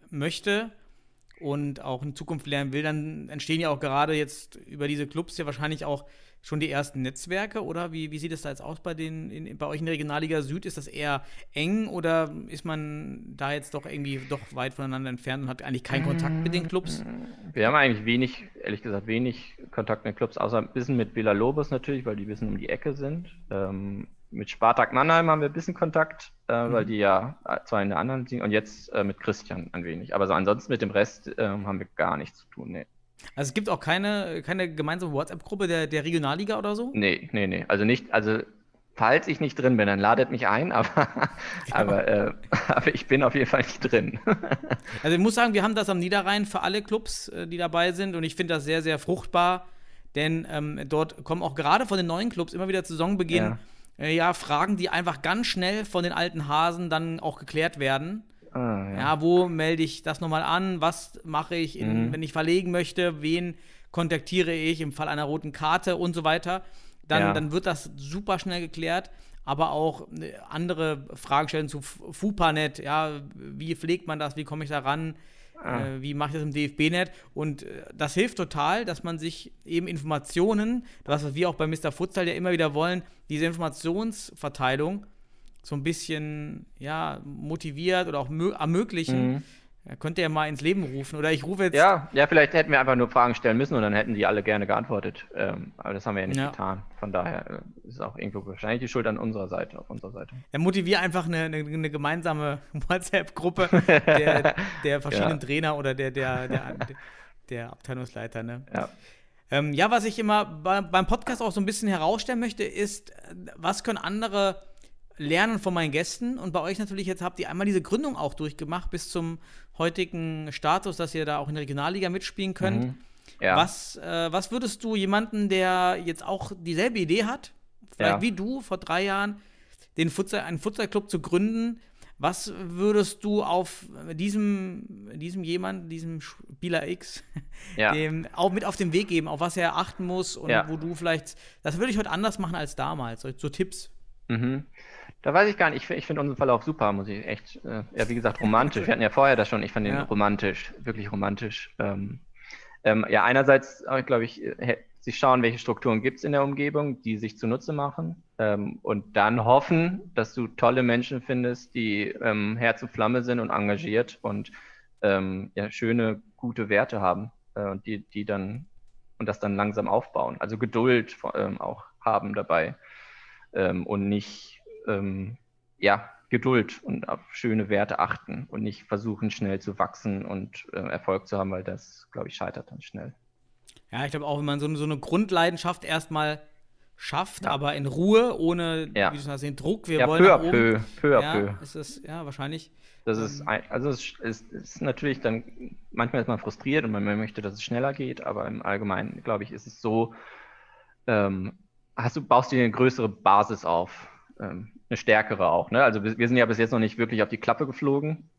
möchte und auch in Zukunft lernen will, dann entstehen ja auch gerade jetzt über diese Clubs ja wahrscheinlich auch schon die ersten Netzwerke, oder? Wie sieht es da jetzt aus bei euch in der Regionalliga Süd? Ist das eher eng oder ist man da jetzt doch irgendwie weit voneinander entfernt und hat eigentlich keinen Kontakt mit den Clubs? Wir haben eigentlich ehrlich gesagt, wenig Kontakt mit Clubs, außer ein bisschen mit Villalobos natürlich, weil die ein bisschen um die Ecke sind. Mit Spartak Mannheim haben wir ein bisschen Kontakt, weil die ja zwar in der anderen sind und jetzt mit Christian ein wenig. Aber so ansonsten mit dem Rest haben wir gar nichts zu tun, nee. Also es gibt auch keine gemeinsame WhatsApp-Gruppe der Regionalliga oder so? Nee. Also falls ich nicht drin bin, dann ladet mich ein, aber ich bin auf jeden Fall nicht drin. Also ich muss sagen, wir haben das am Niederrhein für alle Clubs, die dabei sind, und ich finde das sehr, sehr fruchtbar, denn dort kommen auch gerade von den neuen Clubs immer wieder zu Saisonbeginn Fragen, die einfach ganz schnell von den alten Hasen dann auch geklärt werden. Ja, wo melde ich das nochmal an? Was mache ich, wenn ich verlegen möchte? Wen kontaktiere ich im Fall einer roten Karte und so weiter? Dann wird das super schnell geklärt. Aber auch andere Fragestellungen zu FUPA-Net. Ja, wie pflegt man das? Wie komme ich da ran? Wie mache ich das im DFB-Net? Und das hilft total, dass man sich eben Informationen, was wir auch bei Mr. Futsal ja immer wieder wollen, diese Informationsverteilung so ein bisschen motiviert oder auch ermöglichen. Könnt ihr ja mal ins Leben rufen. Oder ich rufe jetzt. Ja, vielleicht hätten wir einfach nur Fragen stellen müssen und dann hätten die alle gerne geantwortet. Aber das haben wir ja nicht getan. Von daher ist auch irgendwo wahrscheinlich die Schuld auf unserer Seite. Ja, motivier einfach eine gemeinsame WhatsApp-Gruppe der verschiedenen Trainer oder der Abteilungsleiter. Ne? Ja. Was ich immer beim Podcast auch so ein bisschen herausstellen möchte, ist, was können andere lernen von meinen Gästen, und bei euch natürlich jetzt habt ihr einmal diese Gründung auch durchgemacht bis zum heutigen Status, dass ihr da auch in der Regionalliga mitspielen könnt. Ja. Was würdest du jemanden, der jetzt auch dieselbe Idee hat, vielleicht wie du vor 3 Jahren, einen Futsal-Club zu gründen, was würdest du auf diesem Spieler X dem auch mit auf den Weg geben, auf was er achten muss und wo du vielleicht, das würde ich heute anders machen als damals, so Tipps? Da weiß ich gar nicht, ich finde unseren Verlauf super, muss ich echt, wie gesagt, romantisch. Wir hatten ja vorher das schon, ich fand den romantisch, wirklich romantisch. Einerseits, glaube ich, sich schauen, welche Strukturen gibt es in der Umgebung, die sich zunutze machen, und dann hoffen, dass du tolle Menschen findest, die Herz und Flamme sind und engagiert und schöne, gute Werte haben und die dann und das dann langsam aufbauen. Also Geduld auch haben dabei und nicht Geduld und auf schöne Werte achten und nicht versuchen, schnell zu wachsen und Erfolg zu haben, weil das, glaube ich, scheitert dann schnell. Ja, ich glaube auch, wenn man so eine Grundleidenschaft erstmal schafft, aber in Ruhe, ohne, wie du sagst, den Druck, wir wollen nach oben. Peu à peu. Ist es, wahrscheinlich. Das ist, es ist natürlich dann, manchmal ist man frustriert und man möchte, dass es schneller geht, aber im Allgemeinen, glaube ich, ist es so, baust du dir eine größere Basis auf, eine stärkere auch, ne? Also wir sind ja bis jetzt noch nicht wirklich auf die Klappe geflogen,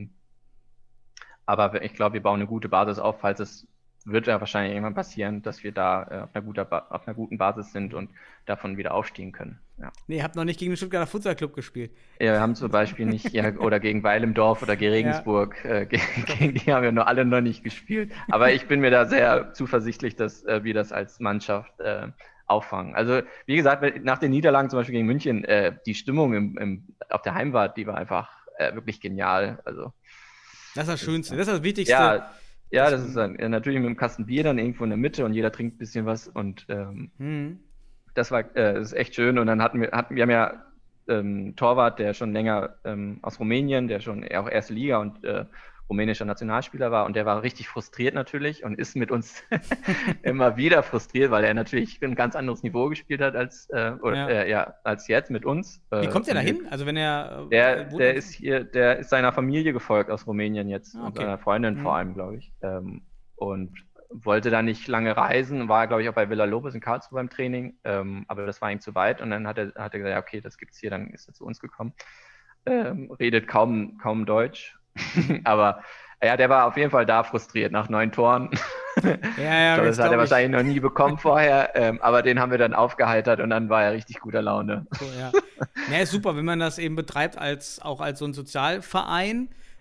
aber ich glaube, wir bauen eine gute Basis auf, falls es wird ja wahrscheinlich irgendwann passieren, dass wir da auf einer guten Basis sind und davon wieder aufstehen können. Ja. Nee, ihr habt noch nicht gegen den Stuttgarter Futsal Club gespielt. Ja, wir haben zum Beispiel nicht, oder gegen Weil im Dorf oder gegen Regensburg, gegen die haben wir alle noch nicht gespielt. Aber ich bin mir da sehr zuversichtlich, dass wir das als Mannschaft auffangen. Also, wie gesagt, nach den Niederlagen zum Beispiel gegen München, die Stimmung auf der Heimfahrt, die war einfach wirklich genial. Also, das ist das Schönste, das ist das Wichtigste. Ja, das ist dann natürlich mit einem Kasten Bier dann irgendwo in der Mitte und jeder trinkt ein bisschen was und das ist echt schön. Und dann wir haben ja einen Torwart, der schon länger aus Rumänien, der schon auch erste Liga und rumänischer Nationalspieler war, und der war richtig frustriert natürlich und ist mit uns immer wieder frustriert, weil er natürlich ein ganz anderes Niveau gespielt hat als jetzt mit uns. Wie kommt der da hin? Also wenn der ist seiner Familie gefolgt aus Rumänien jetzt und seiner Freundin vor allem, glaube ich, und wollte da nicht lange reisen, war, glaube ich, auch bei Villalobos in Karlsruhe beim Training, aber das war ihm zu weit, und dann hat er gesagt, ja, okay, das gibt's hier, dann ist er zu uns gekommen, redet kaum Deutsch. Aber der war auf jeden Fall da frustriert nach 9 Toren. Das hat er wahrscheinlich noch nie bekommen vorher, aber den haben wir dann aufgeheitert und dann war er richtig guter Laune. Cool, ist super, wenn man das eben betreibt auch als so ein Sozialverein,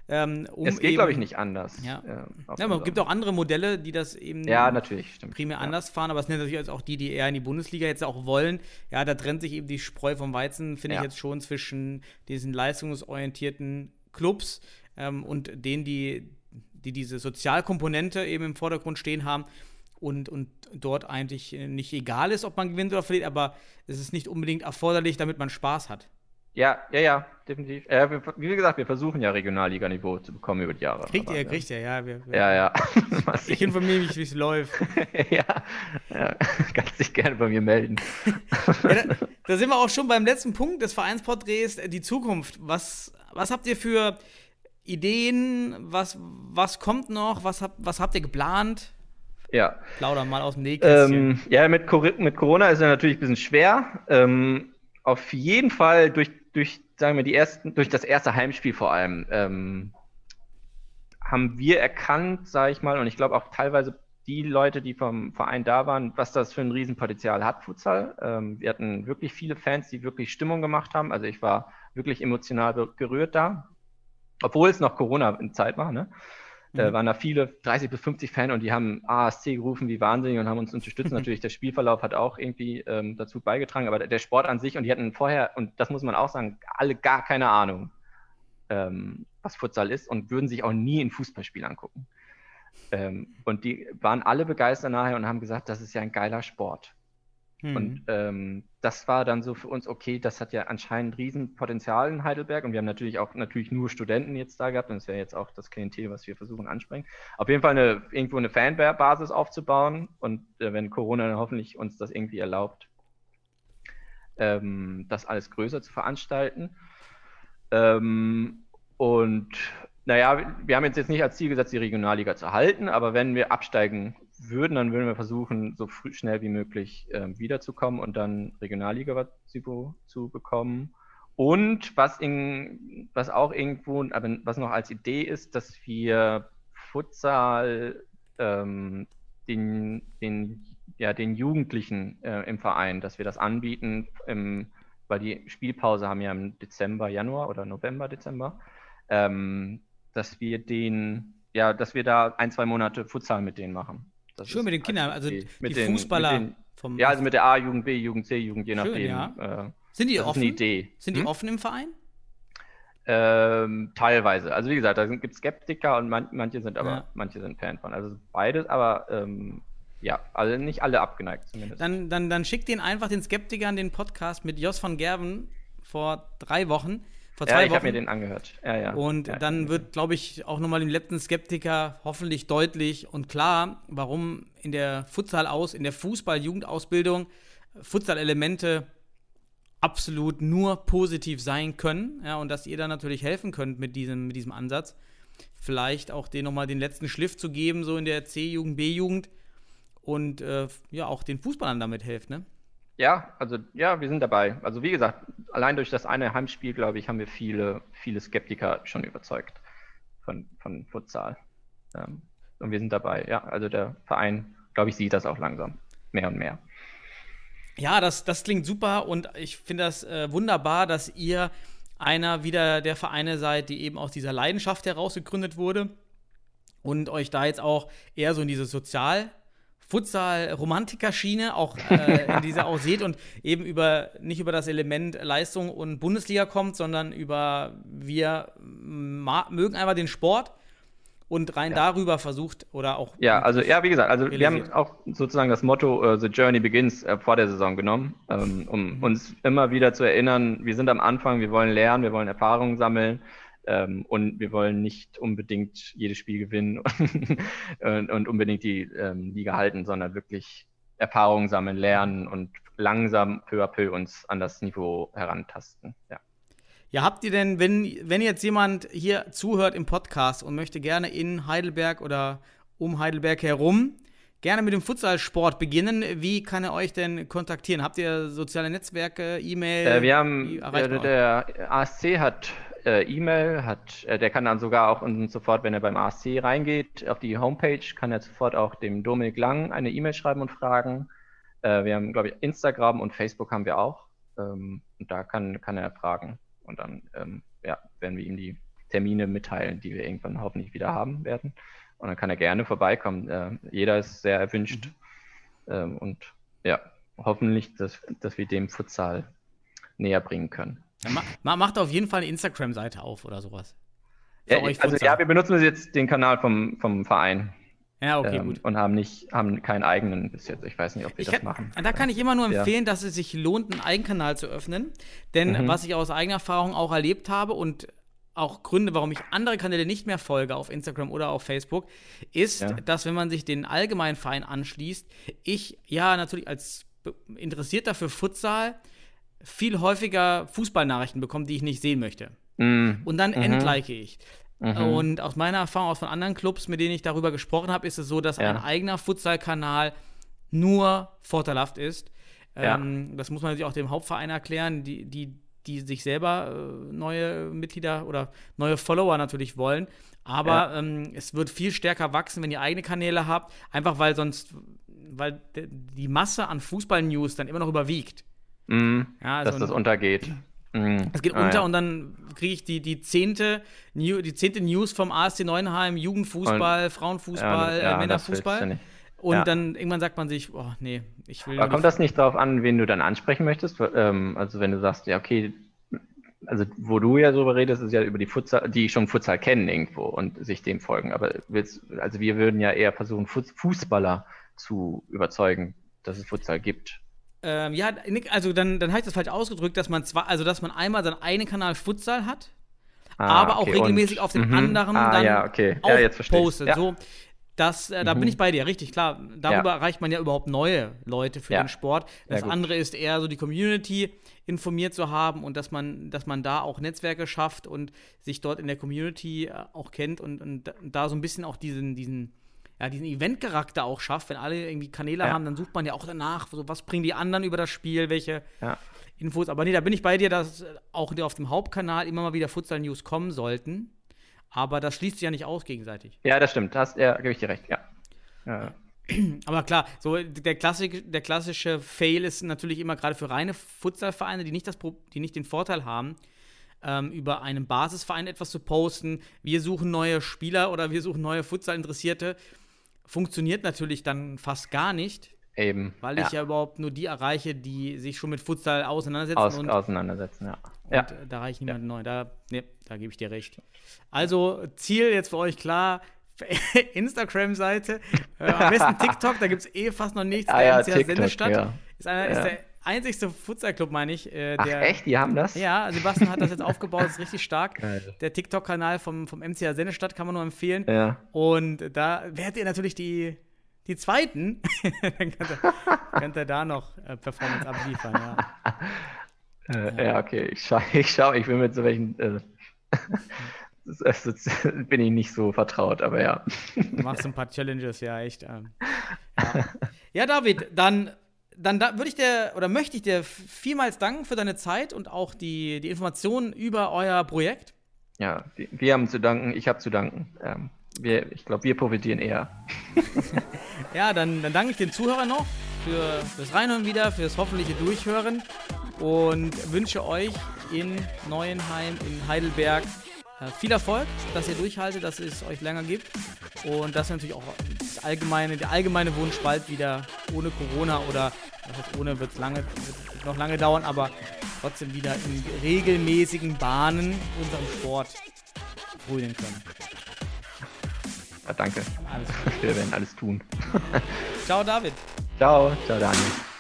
Es geht, glaube ich, nicht anders. Ja, es gibt auch andere Modelle, die das eben natürlich, stimmt. primär anders fahren, aber es sind natürlich auch die eher in die Bundesliga jetzt auch wollen. Ja, da trennt sich eben die Spreu vom Weizen, finde ich jetzt schon, zwischen diesen leistungsorientierten Clubs und denen, die diese Sozialkomponente eben im Vordergrund stehen haben und dort eigentlich nicht egal ist, ob man gewinnt oder verliert, aber es ist nicht unbedingt erforderlich, damit man Spaß hat. Ja, definitiv. Wie gesagt, wir versuchen ja Regionalliga-Niveau zu bekommen über die Jahre. Kriegt ihr, ja. Ja. Ich informiere mich, wie es läuft. ja, kannst dich gerne bei mir melden. Da sind wir auch schon beim letzten Punkt des Vereinsporträts, die Zukunft. Was habt ihr für Ideen? Was kommt noch? Was habt ihr geplant? Ja. Plauder mal aus dem Nähkästchen. Mit Corona ist ja natürlich ein bisschen schwer. Auf jeden Fall durch das erste Heimspiel vor allem haben wir erkannt, sage ich mal, und ich glaube auch teilweise die Leute, die vom Verein da waren, was das für ein Riesenpotenzial hat, Futsal. Wir hatten wirklich viele Fans, die wirklich Stimmung gemacht haben. Also ich war wirklich emotional gerührt da, obwohl es noch Corona-Zeit war, ne? Waren da viele 30 bis 50 Fans und die haben ASC gerufen wie wahnsinnig und haben uns unterstützt. Natürlich, der Spielverlauf hat auch irgendwie dazu beigetragen, aber der Sport an sich, und die hatten vorher, und das muss man auch sagen, alle gar keine Ahnung, was Futsal ist und würden sich auch nie ein Fußballspiel angucken. Und die waren alle begeistert nachher und haben gesagt, das ist ja ein geiler Sport. Und das war dann so für uns, okay, das hat ja anscheinend Riesenpotenzial in Heidelberg und wir haben natürlich nur Studenten jetzt da gehabt und das wäre jetzt auch das Klientel, was wir versuchen anspringen. Auf jeden Fall irgendwo eine Fanbasis aufzubauen und wenn Corona dann hoffentlich uns das irgendwie erlaubt, das alles größer zu veranstalten. Und naja, wir haben jetzt nicht als Ziel gesetzt, die Regionalliga zu halten, aber wenn wir absteigen würden, dann würden wir versuchen, so schnell wie möglich wiederzukommen und dann Regionalliga zu bekommen. Und was auch irgendwo, aber was noch als Idee ist, dass wir Futsal den Jugendlichen im Verein, dass wir das anbieten, weil die Spielpause haben ja im Dezember, Januar oder November, Dezember, dass wir da 1-2 Monate Futsal mit denen machen. Das schön mit den Kindern, also die Fußballer. Also mit der A-Jugend, B-Jugend, C-Jugend, je schön, nachdem. Ja. Sind die offen? Ist eine Idee. Sind die offen im Verein? Teilweise. Also wie gesagt, da gibt es Skeptiker und manche sind Fan von. Also beides, aber also nicht alle abgeneigt zumindest. Dann schickt den einfach den Skeptikern den Podcast mit Jos van Gerwen vor 3 Wochen. Vor 2 Wochen. Ich habe mir den angehört. Ja. Und dann wird, glaube ich, auch nochmal dem letzten Skeptiker hoffentlich deutlich und klar, warum in der Fußball-Jugendausbildung Futsal-Elemente absolut nur positiv sein können. Ja, und dass ihr da natürlich helfen könnt mit diesem Ansatz. Vielleicht auch denen nochmal den letzten Schliff zu geben, so in der C-Jugend, B-Jugend. Und auch den Fußballern damit helft, ne? Ja, wir sind dabei. Also wie gesagt, allein durch das eine Heimspiel, glaube ich, haben wir viele Skeptiker schon überzeugt von Futsal. Und wir sind dabei. Ja, also der Verein, glaube ich, sieht das auch langsam mehr und mehr. Ja, das klingt super und ich finde das wunderbar, dass ihr einer wieder der Vereine seid, die eben aus dieser Leidenschaft heraus gegründet wurde und euch da jetzt auch eher so in diese Futsal-Romantiker-Schiene auch in dieser auch seht und eben nicht über das Element Leistung und Bundesliga kommt, sondern wir mögen einfach den Sport und rein darüber versucht oder auch. Ja, also wie gesagt, wir haben auch sozusagen das Motto The Journey Begins vor der Saison genommen, um uns immer wieder zu erinnern, wir sind am Anfang, wir wollen lernen, wir wollen Erfahrungen sammeln. Und wir wollen nicht unbedingt jedes Spiel gewinnen und unbedingt die Liga halten, sondern wirklich Erfahrungen sammeln, lernen und langsam peu à peu uns an das Niveau herantasten. Ja, habt ihr denn, wenn jetzt jemand hier zuhört im Podcast und möchte gerne in Heidelberg oder um Heidelberg herum gerne mit dem Futsalsport beginnen, wie kann er euch denn kontaktieren? Habt ihr soziale Netzwerke, E-Mail? Wir haben, der ASC hat E-Mail, der kann dann sogar auch sofort, wenn er beim ASC reingeht, auf die Homepage, kann er sofort auch dem Dominik Lang eine E-Mail schreiben und fragen. Wir haben, glaube ich, Instagram und Facebook haben wir auch. Und da kann er fragen. Und dann werden wir ihm die Termine mitteilen, die wir irgendwann hoffentlich wieder haben werden. Und dann kann er gerne vorbeikommen. Jeder ist sehr erwünscht. Und ja, hoffentlich, dass wir dem Futsal näher bringen können. Ja, macht auf jeden Fall eine Instagram-Seite auf oder sowas. Ja, wir benutzen jetzt den Kanal vom Verein. Ja, okay, gut. Und haben keinen eigenen bis jetzt. Ich weiß nicht, ob wir das machen. Da kann ich immer nur empfehlen, dass es sich lohnt, einen Eigenkanal zu öffnen. Denn was ich aus eigener Erfahrung auch erlebt habe und auch Gründe, warum ich andere Kanäle nicht mehr folge auf Instagram oder auf Facebook, ist, dass wenn man sich den allgemeinen Verein anschließt, ich natürlich als Interessierter für Futsal viel häufiger Fußballnachrichten bekomme, die ich nicht sehen möchte. Und dann entlike ich. Und aus meiner Erfahrung, auch von anderen Clubs, mit denen ich darüber gesprochen habe, ist es so, dass ein eigener Futsal-Kanal nur vorteilhaft ist. Das muss man natürlich auch dem Hauptverein erklären, die sich selber neue Mitglieder oder neue Follower natürlich wollen. Aber es wird viel stärker wachsen, wenn ihr eigene Kanäle habt, einfach weil die Masse an Fußball-News dann immer noch überwiegt. Dass das untergeht. Es geht unter und dann kriege ich die 10. News vom ASC Neuenheim, Jugendfußball, Frauenfußball, Männerfußball. Und dann irgendwann sagt man sich, oh nee, ich will. Aber kommt das nicht darauf an, wen du dann ansprechen möchtest? Also wenn du sagst, ja okay, also wo du ja drüber redest, ist ja über die Futsal, die schon Futsal kennen irgendwo und sich dem folgen. Aber wir würden ja eher versuchen, Fußballer zu überzeugen, dass es Futsal gibt. Also dann habe ich das falsch ausgedrückt, dass man einmal seinen eigenen Kanal Futsal hat, aber auch regelmäßig auf den anderen auch jetzt postet. Ja. So, da bin ich bei dir, richtig klar. Darüber erreicht man ja überhaupt neue Leute für den Sport. Das andere ist eher so die Community informiert zu haben und dass man da auch Netzwerke schafft und sich dort in der Community auch kennt und da so ein bisschen auch diesen Event-Charakter auch schafft. Wenn alle irgendwie Kanäle haben, dann sucht man ja auch danach, so, was bringen die anderen über das Spiel, welche Infos. Aber nee, da bin ich bei dir, dass auch auf dem Hauptkanal immer mal wieder Futsal-News kommen sollten. Aber das schließt sich ja nicht aus gegenseitig. Ja, das stimmt. Gebe ich dir recht, ja. Aber klar, so der klassische Fail ist natürlich immer gerade für reine Futsalvereine, die nicht den Vorteil haben, über einen Basisverein etwas zu posten. Wir suchen neue Spieler oder wir suchen neue Futsal-Interessierte. Funktioniert natürlich dann fast gar nicht. Eben. Weil ich ja überhaupt nur die erreiche, die sich schon mit Futsal auseinandersetzen. Auseinandersetzen, ja. Und da erreiche ich niemanden neu. Da gebe ich dir recht. Also, Ziel jetzt für euch klar: Instagram-Seite. Am besten TikTok, da gibt es fast noch nichts. Der MCH Sennestadt ist der einzigste Futsal-Club, meine ich. Echt? Die haben das? Ja, Sebastian hat das jetzt aufgebaut, ist richtig stark. Geil. Der TikTok-Kanal vom MCH Sennestadt kann man nur empfehlen. Ja. Und da werdet ihr natürlich die Zweiten, dann könnt ihr da noch Performance abliefern, okay. Ich schau, ich bin mit so welchen bin ich nicht so vertraut, aber ja. Du machst ein paar Challenges, ja, echt. Ja, David, dann möchte ich dir vielmals danken für deine Zeit und auch die Informationen über euer Projekt. Ja, wir haben zu danken, ich habe zu danken. Ich glaube, wir profitieren eher. Ja, dann danke ich den Zuhörern noch fürs Reinhören wieder, fürs hoffentliche Durchhören und wünsche euch in Neuenheim, in Heidelberg viel Erfolg, dass ihr durchhaltet, dass es euch länger gibt und dass natürlich auch der allgemeine Wunsch bald wieder ohne Corona oder ohne wird noch lange dauern, aber trotzdem wieder in regelmäßigen Bahnen unserem Sport frönen können. Ja, danke. Wir werden alles tun. Ciao, David. Ciao, Daniel.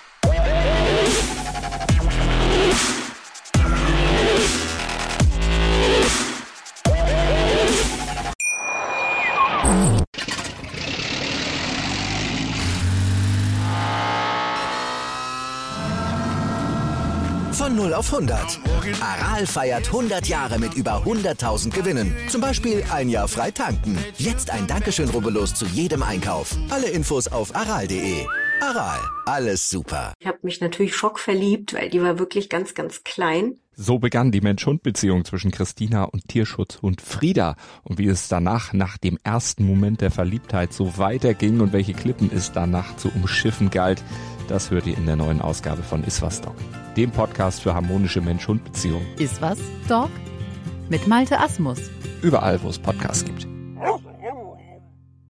Von 0 auf 100. Aral feiert 100 Jahre mit über 100.000 Gewinnen. Zum Beispiel ein Jahr frei tanken. Jetzt ein Dankeschön, rubbellos zu jedem Einkauf. Alle Infos auf aral.de. Aral, alles super. Ich habe mich natürlich schockverliebt, weil die war wirklich ganz, ganz klein. So begann die Mensch-Hund-Beziehung zwischen Christina und Tierschutzhund Frieda. Und wie es danach, nach dem ersten Moment der Verliebtheit, so weiterging und welche Klippen es danach zu umschiffen galt, das hört ihr in der neuen Ausgabe von Iswas Dog, dem Podcast für harmonische Mensch-Hund-Beziehungen. Iswas Dog? Mit Malte Asmus. überall, wo es Podcasts gibt.